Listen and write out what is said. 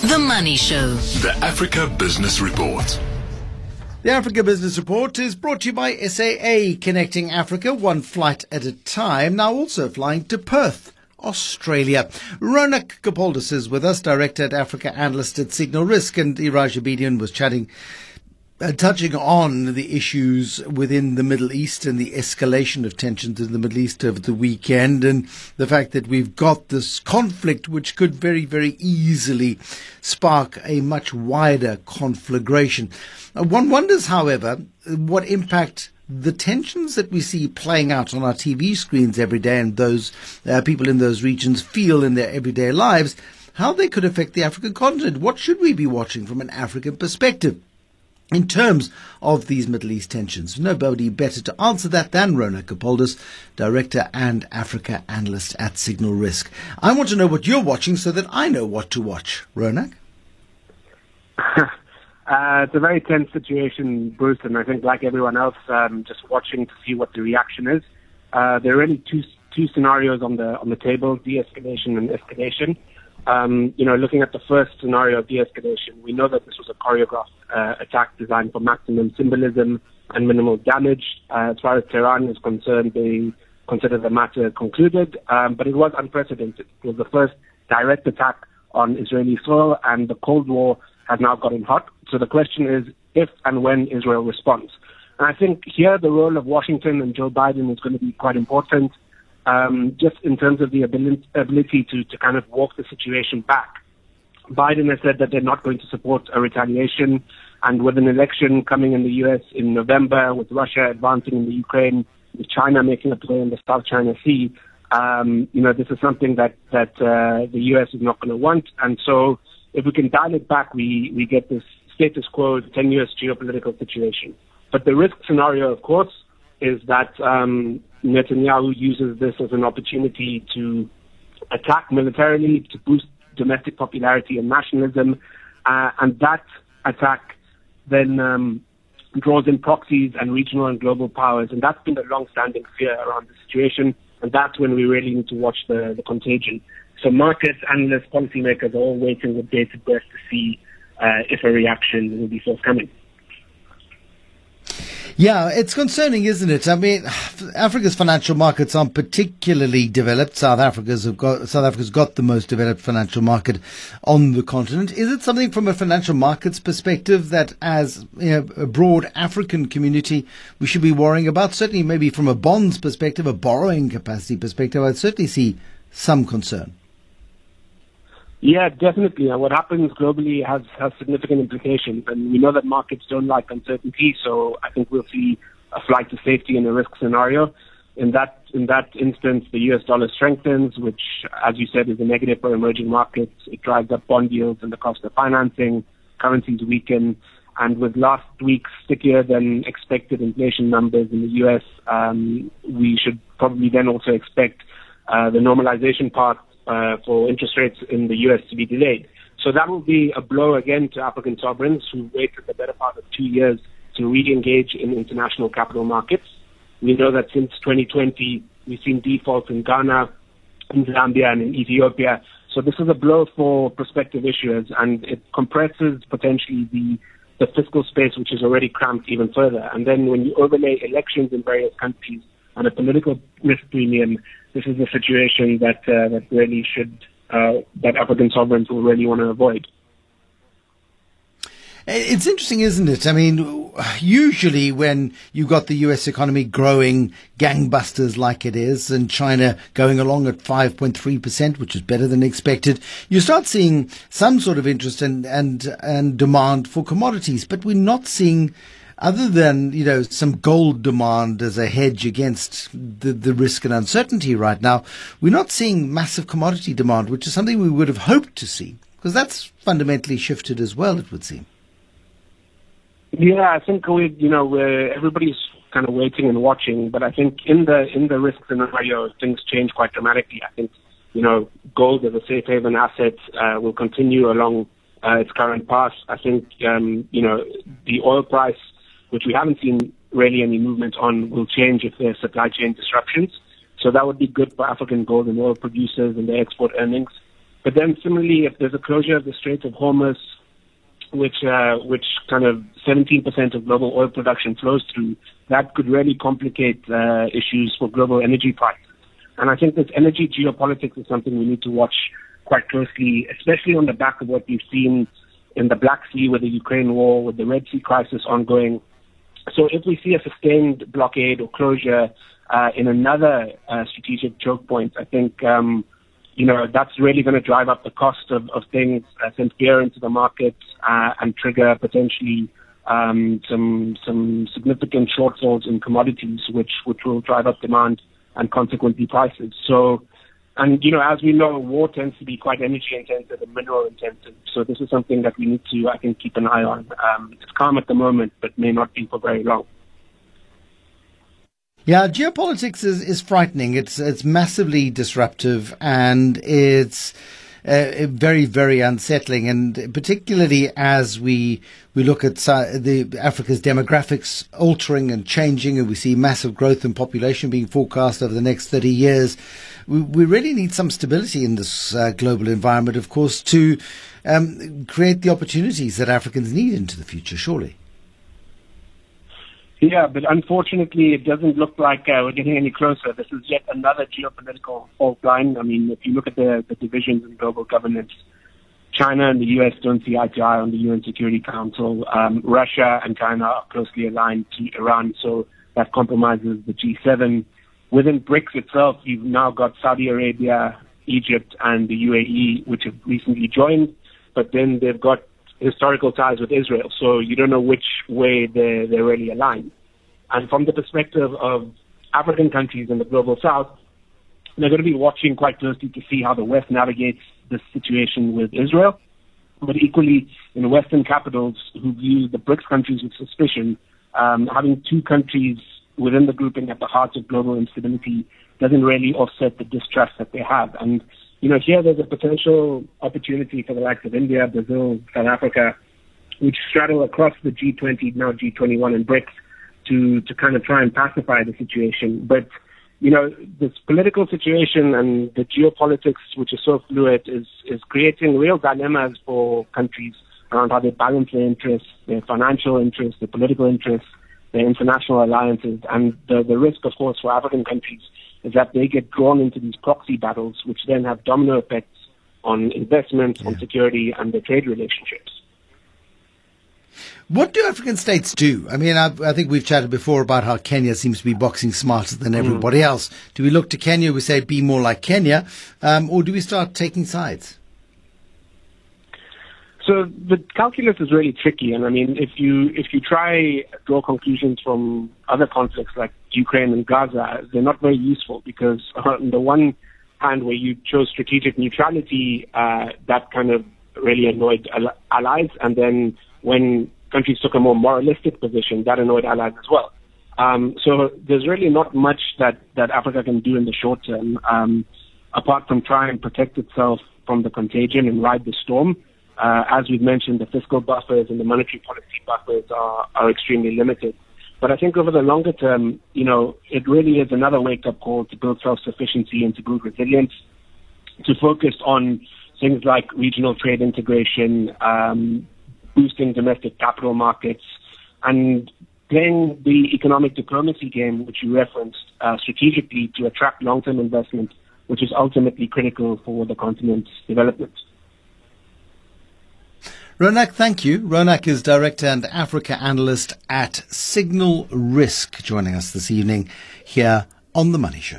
The Money Show. The Africa Business Report. The Africa Business Report is brought to you by SAA, connecting Africa one flight at a time, now also flying to Perth, Australia. Ronak Kapoldis is with us, Director at Africa Analyst at Signal Risk, and Iraj Abedian was touching on the issues within the Middle East and the escalation of tensions in the Middle East over the weekend, and the fact that we've got this conflict which could very, very easily spark a much wider conflagration. One wonders, however, what impact the tensions that we see playing out on our TV screens every day and those people in those regions feel in their everyday lives, how they could affect the African continent. What should we be watching from an African perspective in terms of these Middle East tensions? Nobody better to answer that than Ronak Kapoldis, Director and Africa Analyst at Signal Risk. I want to know what you're watching so that I know what to watch. Ronak? It's a very tense situation, Bruce, and I think like everyone else, just watching to see what the reaction is. There are really two scenarios on the table: de-escalation and escalation. Looking at the first scenario of de-escalation, we know that this was a choreographed attack designed for maximum symbolism and minimal damage. As far as Tehran is concerned, they consider the matter concluded, but it was unprecedented. It was the first direct attack on Israeli soil, and the Cold War has now gotten hot. So the question is if and when Israel responds. And I think here the role of Washington and Joe Biden is going to be quite important. Just in terms of the ability to kind of walk the situation back. Biden has said that they're not going to support a retaliation, and with an election coming in the U.S. in November, with Russia advancing in the Ukraine, with China making a play in the South China Sea, this is something that the U.S. is not going to want. And so if we can dial it back, we get this status quo, tenuous geopolitical situation. But the risk scenario, of course, is that Netanyahu uses this as an opportunity to attack militarily, to boost domestic popularity and nationalism, and that attack then draws in proxies and regional and global powers, and that's been the long-standing fear around the situation, and that's when we really need to watch the contagion. So markets, analysts, policymakers are all waiting with bated breath to see if a reaction will be forthcoming. Yeah, it's concerning, isn't it? I mean, Africa's financial markets aren't particularly developed. South Africa's got the most developed financial market on the continent. Is it something from a financial markets perspective that, as a broad African community, we should be worrying about? Certainly, maybe from a bonds perspective, a borrowing capacity perspective, I'd certainly see some concern. Yeah, definitely. And what happens globally has significant implications. And we know that markets don't like uncertainty, so I think we'll see a flight to safety in a risk scenario. In that instance, the US dollar strengthens, which, as you said, is a negative for emerging markets. It drives up bond yields and the cost of financing. Currencies weaken. And with last week's stickier than expected inflation numbers in the US, we should probably then also expect the normalization path for interest rates in the U.S. to be delayed. So that will be a blow again to African sovereigns who waited the better part of 2 years to re-engage in international capital markets. We know that since 2020, we've seen defaults in Ghana, in Zambia, and in Ethiopia. So this is a blow for prospective issuers, and it compresses potentially the fiscal space, which is already cramped even further. And then when you overlay elections in various countries and a political risk premium, this is a situation that really that African sovereigns will really want to avoid. It's interesting, isn't it? I mean, usually when you've got the US economy growing gangbusters like it is, and China going along at 5.3%, which is better than expected, you start seeing some sort of interest and demand for commodities. But we're not seeing, other than, some gold demand as a hedge against the risk and uncertainty right now, we're not seeing massive commodity demand, which is something we would have hoped to see, because that's fundamentally shifted as well, it would seem. Yeah, I think everybody's kind of waiting and watching, but I think in the risk scenario, things change quite dramatically. I think, gold as a safe haven asset will continue along its current path. I think, the oil price, which we haven't seen really any movement on, will change if there's supply chain disruptions. So that would be good for African gold and oil producers and their export earnings. But then similarly, if there's a closure of the Strait of Hormuz, which kind of 17% of global oil production flows through, that could really complicate issues for global energy prices. And I think this energy geopolitics is something we need to watch quite closely, especially on the back of what we've seen in the Black Sea with the Ukraine war, with the Red Sea crisis ongoing. So if we see a sustained blockade or closure in another strategic choke point, I think that's really going to drive up the cost of things, send fear into the market, and trigger potentially some significant shortfalls in commodities, which will drive up demand and consequently prices. So, and as we know, war tends to be quite energy intensive and mineral intensive. So this is something that we need to, I think, keep an eye on. It's calm at the moment, but may not be for very long. Yeah, geopolitics is frightening. It's massively disruptive, and it's very, very unsettling. And particularly as we look at Africa's demographics altering and changing, and we see massive growth in population being forecast over the next 30 years, we really need some stability in this global environment, of course, to create the opportunities that Africans need into the future, surely. Yeah, but unfortunately, it doesn't look like we're getting any closer. This is yet another geopolitical fault line. I mean, if you look at the divisions in global governance, China and the U.S. don't see eye to eye on the UN Security Council. Russia and China are closely aligned to Iran, so that compromises the G7. Within BRICS itself, you've now got Saudi Arabia, Egypt, and the UAE, which have recently joined, but then they've got historical ties with Israel, so you don't know which way they're really aligned. And from the perspective of African countries in the global south, they're going to be watching quite closely to see how the West navigates this situation with Israel. But equally, in Western capitals who view the BRICS countries with suspicion, having two countries within the grouping at the heart of global instability doesn't really offset the distrust that they have. And here there's a potential opportunity for the likes of India, Brazil, South Africa, which straddle across the G20, now G21 and BRICS, to kind of try and pacify the situation. But, this political situation and the geopolitics, which is so fluid, is creating real dilemmas for countries around how they balance their interests, their financial interests, their political interests, their international alliances. And the risk, of course, for African countries is that they get drawn into these proxy battles, which then have domino effects on investment, on security, and their trade relationships. What do African states do? I mean, I think we've chatted before about how Kenya seems to be boxing smarter than everybody else. Do we look to Kenya, we say, be more like Kenya, or do we start taking sides? So the calculus is really tricky, and I mean, if you try draw conclusions from other conflicts like Ukraine and Gaza, they're not very useful because on the one hand, where you chose strategic neutrality, that kind of really annoyed allies, and then when countries took a more moralistic position, that annoyed allies as well. So there's really not much that Africa can do in the short term, apart from try and protect itself from the contagion and ride the storm. As we've mentioned, the fiscal buffers and the monetary policy buffers are extremely limited. But I think over the longer term, it really is another wake-up call to build self-sufficiency and to build resilience, to focus on things like regional trade integration, boosting domestic capital markets, and playing the economic diplomacy game, which you referenced, strategically to attract long-term investment, which is ultimately critical for the continent's development. Ronak, thank you. Ronak is Director and Africa Analyst at Signal Risk, joining us this evening here on The Money Show.